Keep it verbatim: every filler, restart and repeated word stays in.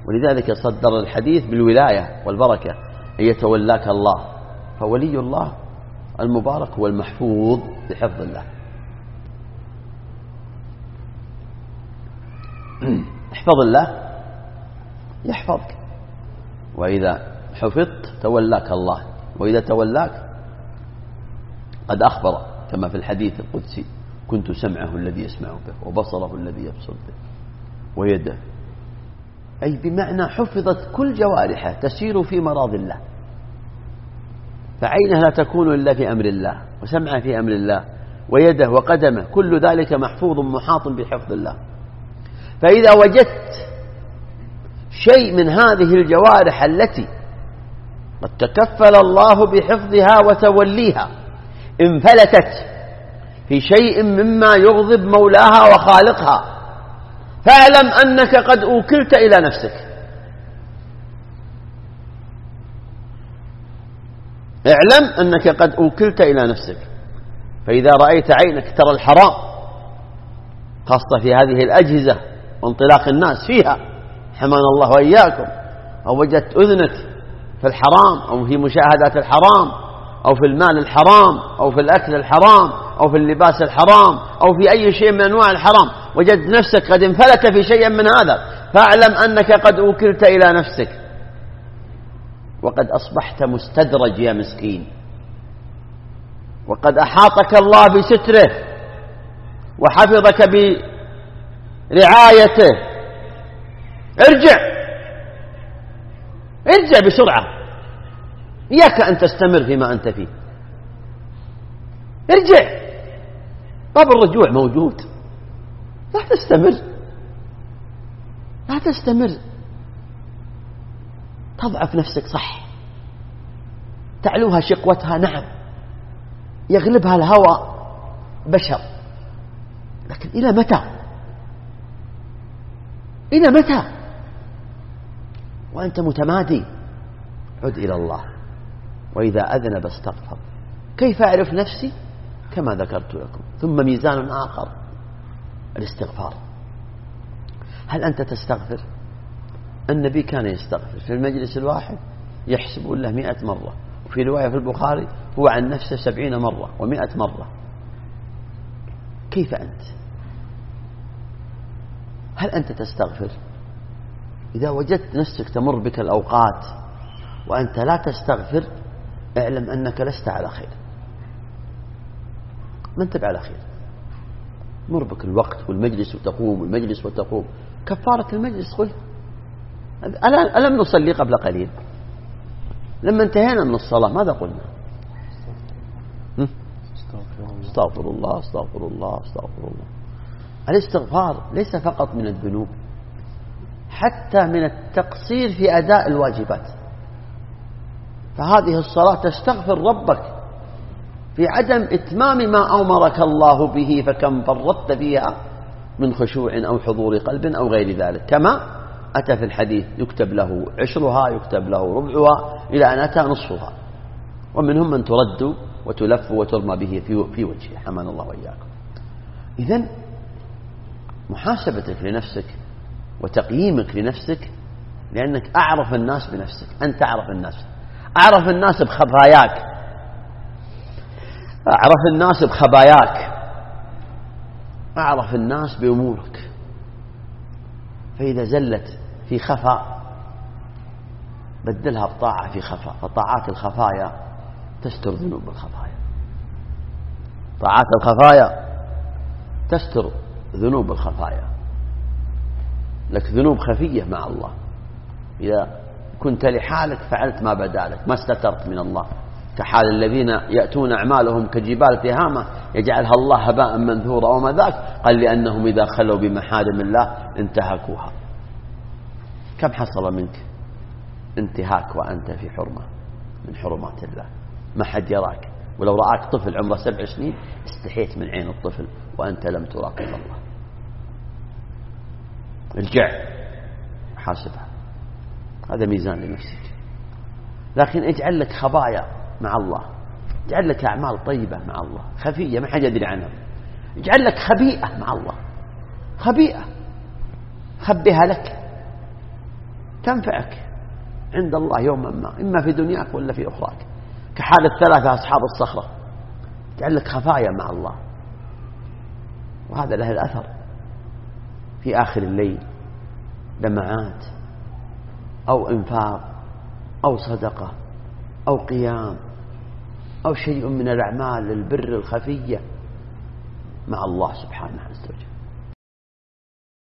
ولذلك صدر الحديث بالولاية والبركة أن يتولاك الله، فولي الله المبارك هو المحفوظ بحفظ الله. احفظ الله يحفظك، وإذا حفظت تولاك الله، وإذا تولاك قد أخبر كما في الحديث القدسي: كنت سمعه الذي يسمع به وبصره الذي يبصر به ويده، أي بمعنى حفظت كل جوارحه تسير في مراض الله، فعينه لا تكون إلا في أمر الله، وسمعه في أمر الله، ويده وقدمه كل ذلك محفوظ محاط بحفظ الله. فإذا وجدت شيء من هذه الجوارح التي قد تكفل الله بحفظها وتوليها انفلتت في شيء مما يغضب مولاها وخالقها، فاعلم أنك قد أوكلت إلى نفسك. اعلم أنك قد أوكلت إلى نفسك. فإذا رأيت عينك ترى الحرام، خاصة في هذه الأجهزة وانطلاق الناس فيها، حمانا الله وإياكم، أو وجدت أذنك في الحرام أو في مشاهدات الحرام أو في المال الحرام أو في الأكل الحرام أو في اللباس الحرام أو في أي شيء من أنواع الحرام، وجدت نفسك قد انفلت في شيء من هذا، فاعلم أنك قد أوكلت إلى نفسك، وقد أصبحت مستدرج يا مسكين، وقد أحاطك الله بستره وحفظك برعايته. ارجع ارجع بسرعة، إياك أن تستمر فيما أنت فيه. ارجع، باب الرجوع موجود، لا تستمر لا تستمر تضعف نفسك، صح، تعلوها شقوتها، نعم، يغلبها الهوى بشر، لكن إلى متى؟ إلى متى وأنت متمادي؟ عد إلى الله، وإذا أذنب استغفر. كيف أعرف نفسي؟ كما ذكرت لكم. ثم ميزان آخر، الاستغفار. هل أنت تستغفر؟ النبي كان يستغفر في المجلس الواحد يحسب له مئة مرة، وفي رواية في البخاري هو عن نفسه سبعين مرة ومئة مرة. كيف أنت؟ هل أنت تستغفر؟ إذا وجدت نفسك تمر بك الأوقات وأنت لا تستغفر، اعلم أنك لست على خير، ما أنت على خير. مر بك الوقت والمجلس وتقوم والمجلس وتقوم. كفارة المجلس قل ألم نصلي قبل قليل؟ لما انتهينا من الصلاة ماذا قلنا؟ استغفر الله استغفر الله استغفر الله. الاستغفار ليس فقط من الذنوب، حتى من التقصير في أداء الواجبات. فهذه الصلاة تستغفر ربك في عدم إتمام ما أمرك الله به، فكم فرطت فيها من خشوع أو حضور قلب أو غير ذلك، كما أتى في الحديث: يكتب له عشرها، يكتب له ربعها، إلى أن أتى نصفها، ومنهم من ترد وتلف وترمى به في وجهه، حمانا الله وإياكم. إذن محاسبتك لنفسك وتقييمك لنفسك، لأنك أعرف الناس بنفسك، أنت أعرف الناس، أعرف الناس بخباياك، أعرف الناس بخباياك، أعرف الناس بأمورك. فإذا زلت في خفاء بدلها بطاعة في خفاء، فطاعات الخفايا تستر ذنوب الخفايا، طاعات الخفايا تستر ذنوب الخفايا. لك ذنوب خفية مع الله، إذا كنت لحالك فعلت ما بدا لك، ما استترت من الله، كحال الذين يأتون أعمالهم كجبال تهامة يجعلها الله هباء منثورا، وما ذاك؟ قال: لأنهم إذا خلوا بمحارم الله انتهكوها. كم حصل منك انتهاك وأنت في حرمة من حرمات الله، ما حد يراك، ولو رآك طفل عمره سبع سنين استحيت من عين الطفل وأنت لم تراقب الله. ارجع حاسبها، هذا ميزان لنفسك. لكن اجعل لك خبايا مع الله، اجعل لك أعمال طيبة مع الله خفية ما حد يدري عنها، اجعل لك خبيئة مع الله، خبيئة خبيها لك، تنفعك عند الله يوما ما، إما في دنياك ولا في أخراك، كحال الثلاثة أصحاب الصخرة، جعل لك خفايا مع الله، وهذا له الأثر في آخر الليل، دمعات أو إنفاق أو صدقة أو قيام أو شيء من الأعمال البر الخفية مع الله سبحانه عز وجل.